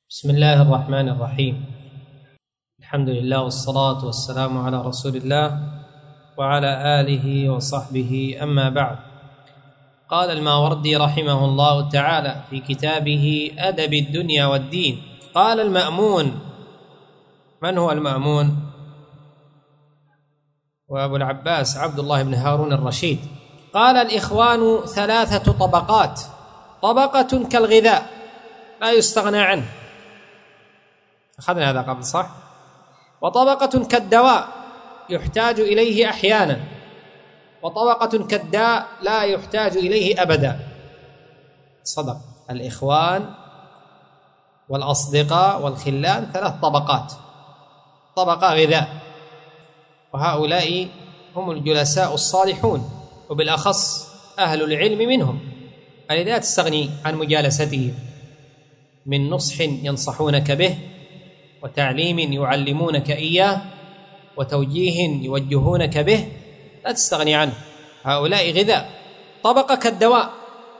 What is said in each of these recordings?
بسم الله الرحمن الرحيم. الحمد لله والصلاة والسلام على رسول الله وعلى آله وصحبه، أما بعد. قال الماوردي رحمه الله تعالى في كتابه أدب الدنيا والدين، قال المأمون. من هو المأمون؟ وأبو العباس عبد الله بن هارون الرشيد. قال: الإخوان ثلاثة طبقات: طبقة كالغذاء لا يستغنى عنه، أخذنا هذا قبل صح؟ وطبقة كالدواء يحتاج إليه أحيانا، وطبقة كالداء لا يحتاج إليه أبدا. صدق. الإخوان والأصدقاء والخلان ثلاث طبقات: طبقة غذاء، وهؤلاء هم الجلساء الصالحون، وبالأخص أهل العلم منهم، الذين لا تستغني عن مجالستهم من نصح ينصحونك به، وتعليم يعلمونك إياه، وتوجيه يوجهونك به، لا تستغني عنه. هؤلاء غذاء. طبقة كالدواء،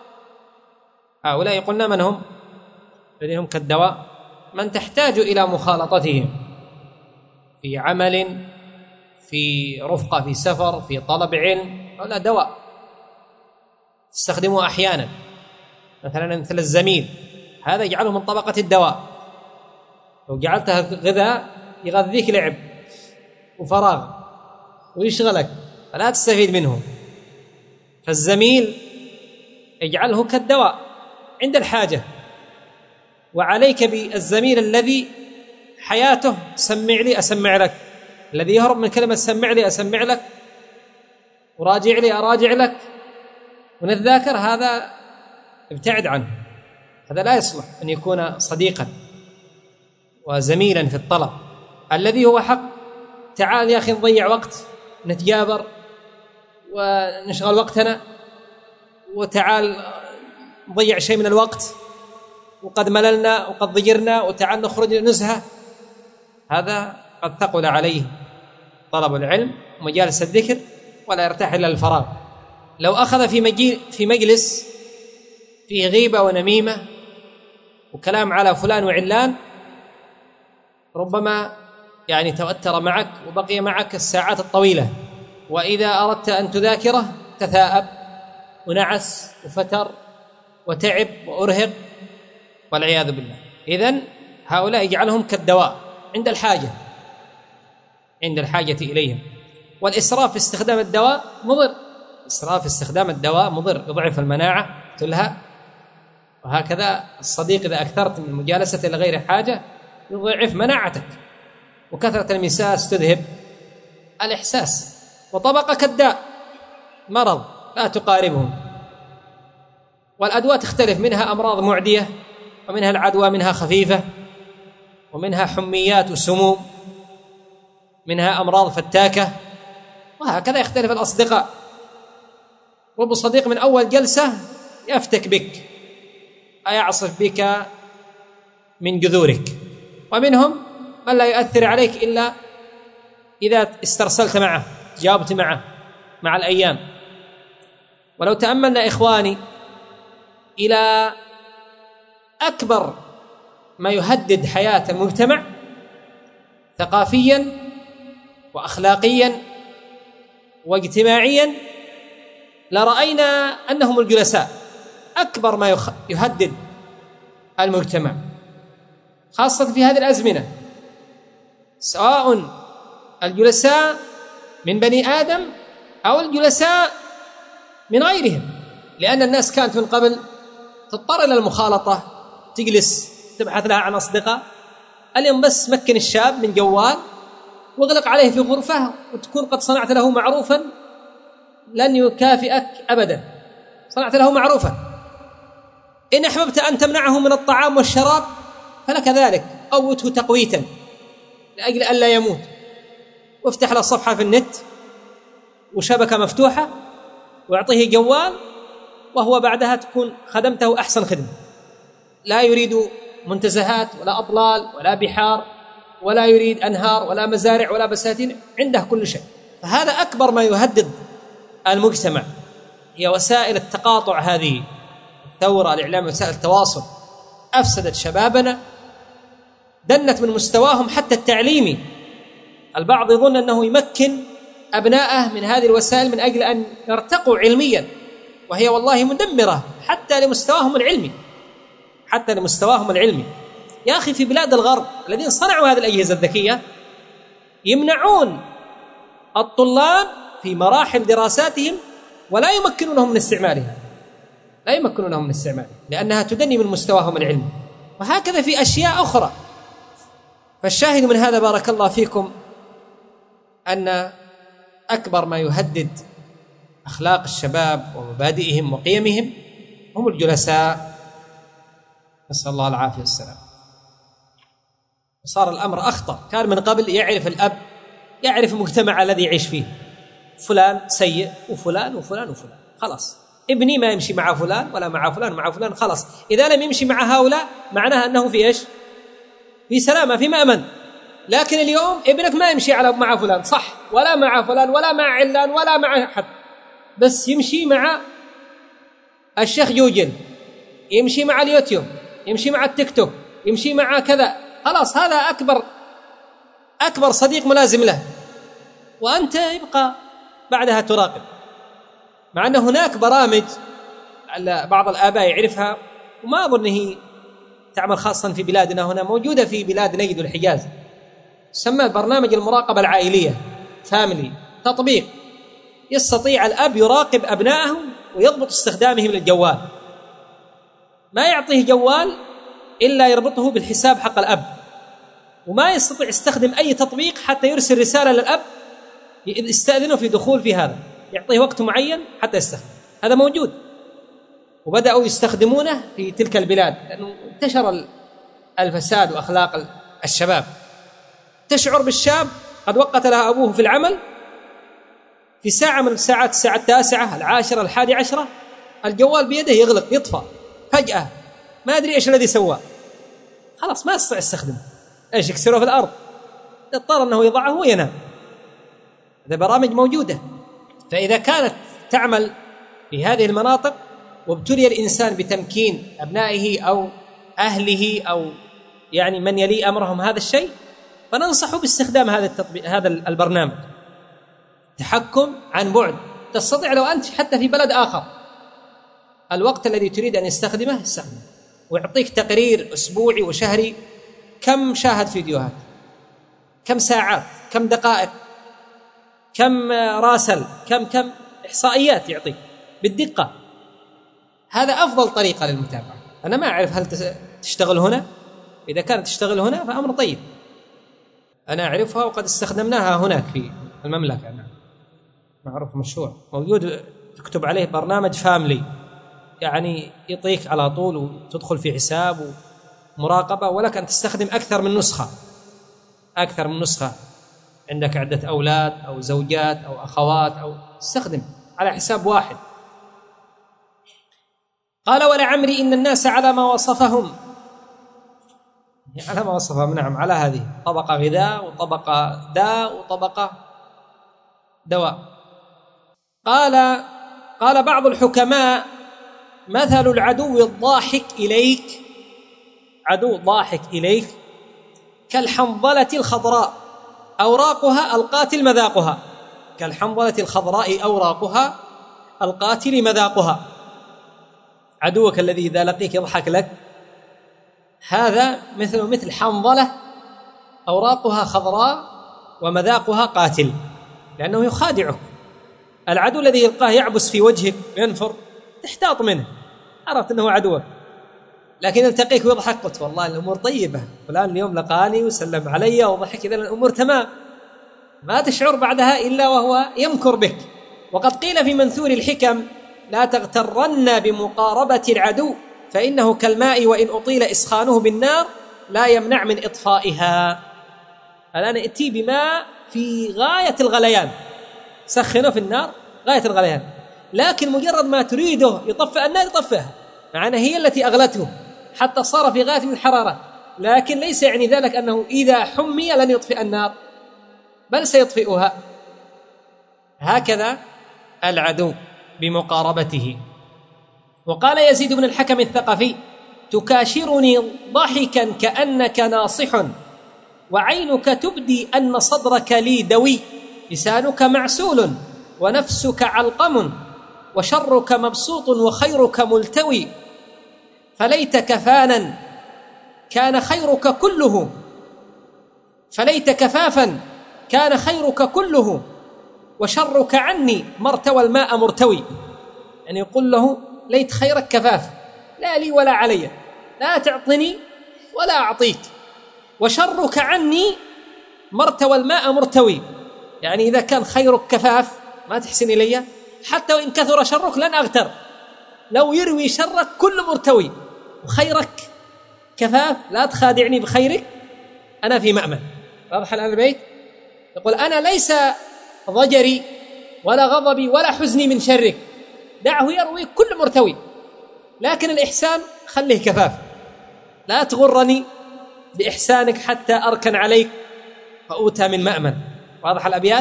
هؤلاء قلنا من هم؟ الذين هم كالدواء، من تحتاج إلى مخالطتهم في عمل، في رفقة، في سفر، في طلب علم. هؤلاء دواء تستخدمه أحيانا، مثل الزميل، هذا يجعله من طبقة الدواء. لو جعلتها غذاء يغذيك لعب وفراغ ويشغلك، فلا تستفيد منه. فالزميل اجعله كالدواء عند الحاجة، وعليك بالزميل الذي حياته سمع لي أسمع لك، الذي يهرب من كلمة سمع لي أسمع لك، وراجع لي أراجع لك، ونتذاكر، هذا ابتعد عنه، هذا لا يصلح أن يكون صديقا وزميلا في الطلب. الذي هو حق: تعال يا أخي نضيع وقت، نتجابر ونشغل وقتنا، وتعال نضيع شيء من الوقت، وقد مللنا وقد ضجرنا، وتعال نخرج نزهة. هذا قد ثقل عليه طلب العلم ومجالس الذكر، ولا يرتاح إلا الفراغ. لو أخذ في مجلس فيه غيبة ونميمة وكلام على فلان وعلان، ربما توتر معك وبقي معك الساعات الطويلة، وإذا أردت أن تذاكره تثاءب ونعس وفتر وتعب وأرهق والعياذ بالله. إذن هؤلاء يجعلهم كالدواء عند الحاجة إليهم. والإسراف في استخدام الدواء مضر، إسراف في استخدام الدواء مضر، يضعف المناعة، تلهى. وهكذا الصديق إذا أكثرت من مجالسة لغير حاجة يضعف مناعتك، وكثرة المساس تذهب الإحساس. وطبقة كالداء، مرض لا تقاربهم. والأدواء تختلف، منها أمراض معدية، ومنها العدوى منها خفيفة، ومنها حميات وسموم، منها أمراض فتاكة، وهكذا يختلف الأصدقاء. رب صديق من أول جلسة يفتك بك، أيعصف بك من جذورك، ومنهم من لا يؤثر عليك إلا إذا استرسلت معه، جاوبت معه مع الأيام. ولو تأملنا إخواني إلى أكبر ما يهدد حياة المجتمع ثقافيا وأخلاقيا واجتماعيا، لرأينا أنهم الجلساء. أكبر ما يهدد المجتمع خاصة في هذه الأزمنة، سواء الجلساء من بني آدم أو الجلساء من غيرهم، لأن الناس كانت من قبل تضطر إلى المخالطة، تجلس تبحث لها عن أصدقاء. اليوم بس مكن الشاب من جوال واغلق عليه في غرفة، وتكون قد صنعت له معروفا لن يكافئك أبدا، صنعت له معروفا. إن أحببت أن تمنعه من الطعام والشراب فلك ذلك، قوته تقويتا لأجل أن لا يموت، وافتح له صفحة في النت وشبكة مفتوحة، واعطيه جوال، وهو بعدها تكون خدمته أحسن خدمة. لا يريد منتزهات ولا أطلال ولا بحار، ولا يريد أنهار ولا مزارع ولا بساتين، عنده كل شيء. فهذا أكبر ما يهدد المجتمع، هي وسائل التقاطع. هذه الثورة الإعلام، وسائل التواصل، أفسدت شبابنا دنت من مستواهم حتى التعليمي. البعض يظن أنه يمكن أبناءه من هذه الوسائل من أجل أن يرتقوا علميا، وهي والله مدمرة حتى لمستواهم العلمي، حتى لمستواهم العلمي. يا أخي في بلاد الغرب الذين صنعوا هذه الأجهزة الذكية يمنعون الطلاب في مراحل دراساتهم ولا يمكنونهم من استعمالها، لا يمكنونهم من استعمالها لأنها تدني من مستواهم العلمي. وهكذا في أشياء أخرى. فالشاهد من هذا بارك الله فيكم أن أكبر ما يهدد أخلاق الشباب ومبادئهم وقيمهم هم الجلساء، نسأل الله العافية والسلام. صار الأمر أخطر. كان من قبل يعرف الأب، يعرف المجتمع الذي يعيش فيه، فلان سيء وفلان وفلان وفلان، خلاص ابني ما يمشي مع فلان ولا مع فلان مع فلان، خلاص إذا لم يمشي مع هؤلاء معناها أنه في إيش؟ في سلامة، في مأمن. لكن اليوم ابنك ما يمشي مع فلان، صح، ولا مع فلان ولا مع علان ولا مع أحد، بس يمشي مع الشيخ جوجل، يمشي مع اليوتيوب، يمشي مع التيك توك، يمشي مع كذا، خلاص هذا أكبر صديق ملازم له، وأنت يبقى بعدها تراقب. مع أن هناك برامج بعض الآباء يعرفها وما أظن هي تعمل خاصة في بلادنا هنا، موجودة في بلاد نجد والحجاز، سمى برنامج المراقبة العائلية، فاميلي، تطبيق يستطيع الأب يراقب أبنائه ويضبط استخدامهم للجوال، ما يعطيه جوال إلا يربطه بالحساب حق الأب، وما يستطيع يستخدم أي تطبيق حتى يرسل رسالة للأب يستأذنه في دخول في هذا، يعطيه وقت معين حتى يستخدم. هذا موجود وبدأوا يستخدمونه في تلك البلاد، لأنه انتشر الفساد وأخلاق الشباب. تشعر بالشاب قد وقت له أبوه في العمل، في ساعة من الساعات، الساعة 9 10 11 الجوال بيده يغلق يطفى فجأة، ما أدري إيش الذي سواه، خلاص ما يستطيع يستخدمه، إيش يكسره في الأرض، يضطر أنه يضعه وينام. هذا برامج موجودة. فإذا كانت تعمل في هذه المناطق وابتلي الإنسان بتمكين أبنائه أو أهله أو يعني من يلي أمرهم هذا الشيء، فننصح باستخدام هذا البرنامج. تحكم عن بعد، تستطيع لو أنت حتى في بلد آخر الوقت الذي تريد أن يستخدمه استخدمه، ويعطيك تقرير أسبوعي وشهري كم شاهد فيديوهات، كم ساعات، كم دقائق، كم راسل، كم إحصائيات يعطيك بالدقة. هذا أفضل طريقة للمتابعة. أنا ما أعرف هل تشتغل هنا، إذا كانت تشتغل هنا فأمر طيب، أنا أعرفها وقد استخدمناها هناك في المملكة، معروف مشروع موجود تكتب عليه برنامج فاملي، يعني يعطيك على طول وتدخل في حساب ومراقبة، ولك أن تستخدم أكثر من نسخة، عندك عدة أولاد أو زوجات أو أخوات، أو تستخدم على حساب واحد. قال ولعمري إن الناس على ما وصفهم، نعم، على هذه طبقة غذاء وطبقة داء وطبقة دواء. قال بعض الحكماء مثل العدو الضاحك إليك، عدو ضاحك إليك كالحنظلة الخضراء أوراقها القاتل مذاقها، كالحنظلة الخضراء أوراقها القاتل مذاقها. عدوك الذي إذا لقيك يضحك لك، هذا مثل حنظلة أوراقها خضراء ومذاقها قاتل، لأنه يخادعك. العدو الذي يلقاه يعبس في وجهك ينفر، تحتاط منه، عرفت أنه عدوك. لكن التقيك ويضحك، قلت والله الأمور طيبة، فلان اليوم لقاني وسلم علي وضحك، إذا الأمور تمام، ما تشعر بعدها إلا وهو يمكر بك. وقد قيل في منثور الحكم لا تغترن بمقاربة العدو، فإنه كالماء وإن أطيل إسخانه بالنار لا يمنع من إطفائها. الآن ائتي بماء في غاية الغليان، سخنه في النار غاية الغليان، لكن مجرد ما تريده يطفئ النار يطفئها، مع أنها هي التي أغلته حتى صار في غاية من الحرارة، لكن ليس يعني ذلك أنه إذا حمي لن يطفئ النار، بل سيطفئها. هكذا العدو بمقاربته. وقال يزيد بن الحكم الثقفي تكاشرني ضحكا كأنك ناصح وعينك تبدي أن صدرك لي دوي، لسانك معسول ونفسك علقم، وشرك مبسوط وخيرك ملتوي. فليت كفانا كان خيرك كله، فليت كفافا كان خيرك كله، وشرك عني ما ارتوى الماء مرتوي. يعني يقول له ليت خيرك كفاف، لا لي ولا علي، لا تعطني ولا أعطيك، وشرك عني ما ارتوى الماء مرتوي. يعني إذا كان خيرك كفاف ما تحسن إلي، حتى وإن كثر شرك لن أغتر، لو يروي شرك كل مرتوي، وخيرك كفاف لا تخادعني بخيرك، أنا في مأمن. واضح الآن البيت؟ يقول أنا ليس ضجري ولا غضبي ولا حزني من شرك، دعه يروي كل مرتوي، لكن الإحسان خليه كفاف، لا تغرني بإحسانك حتى أركن عليك فأوتى من مأمن. واضح الأبيات؟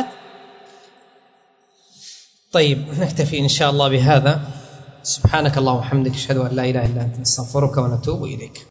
طيب نكتفي إن شاء الله بهذا. سبحانك اللهم وبحمدك، أشهد أن لا إله إلا أنت، نستغفرك ونتوب إليك.